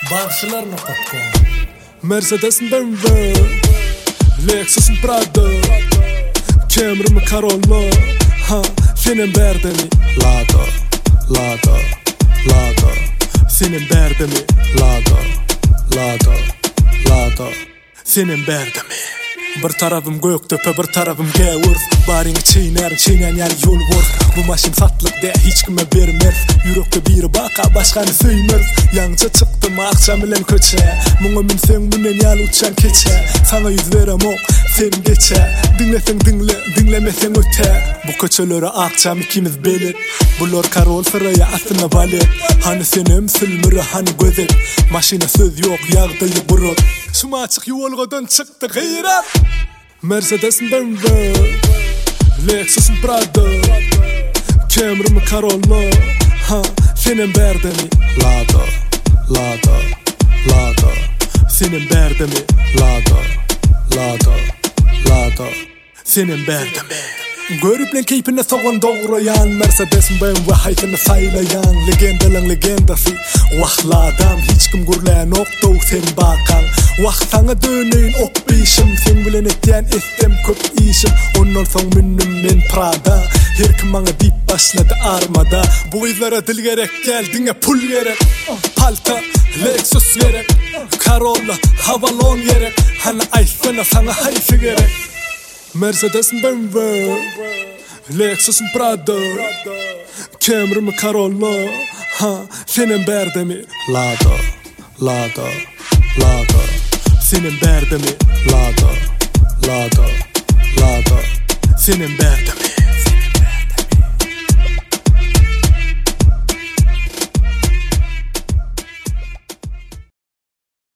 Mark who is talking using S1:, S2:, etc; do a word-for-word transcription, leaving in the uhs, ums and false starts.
S1: Bağışlar nokta com.
S2: Mercedes B M W, Lexus Prado, Camry Corolla, ha, senin berdemi Lada, Lada, Lada, senin berdemi Lada, Lada, Lada, senin berdemi. Bir tarafım göktepe, bir tarafım gevur. Barini çiğner, çiğnen yer yol vur. Bu maşin satlık de hiç kime vermez. Yürekte biri baka, başkanı söymez. Yanca çıktım akşam ilen köçe. Muңa min sen münen yal uçan keçe. Sana yüz verem ok, sen geçe. Dinlesen dinle, dinlemesen öte. Bu köçelere akşam ikimiz belir. Bular karol sıraya aslına valet. Hani senim sülmürü hani gözet. Maşina söz yok, yağdayı burut. Şuma açık yolgadan çıktı gıyrat. Mercedes B M W, Lexus Prado, Camry Corolla, ha, senin berdemi Lada, Lada, Lada, senin berdemi Lada, Lada, Lada, senin berdemi. Görüplen keypine soğan doğrayan Mercedes B M W hayfını saylayan legendalan legendası. Vahla adam hiç kim gürleyen oktu sen bakan. Vah sana döneyin ok bişim. Sen bilen etyen estem köp işim. Ondan son minnüm men Prada. Her kim bana dip başladı armada. Bu izlere dil gerek geldine pul gerek. Palta, Lexus gerek, Corolla, Havalon gerek. Hani ayfına sana hayfı gerek. Mercedes B M W, Lexus Prado, Camry Corolla, ha, senin berdemi Lada, Lada, Lada, senin berdemi Lada, Lada, Lada, senin berdemi.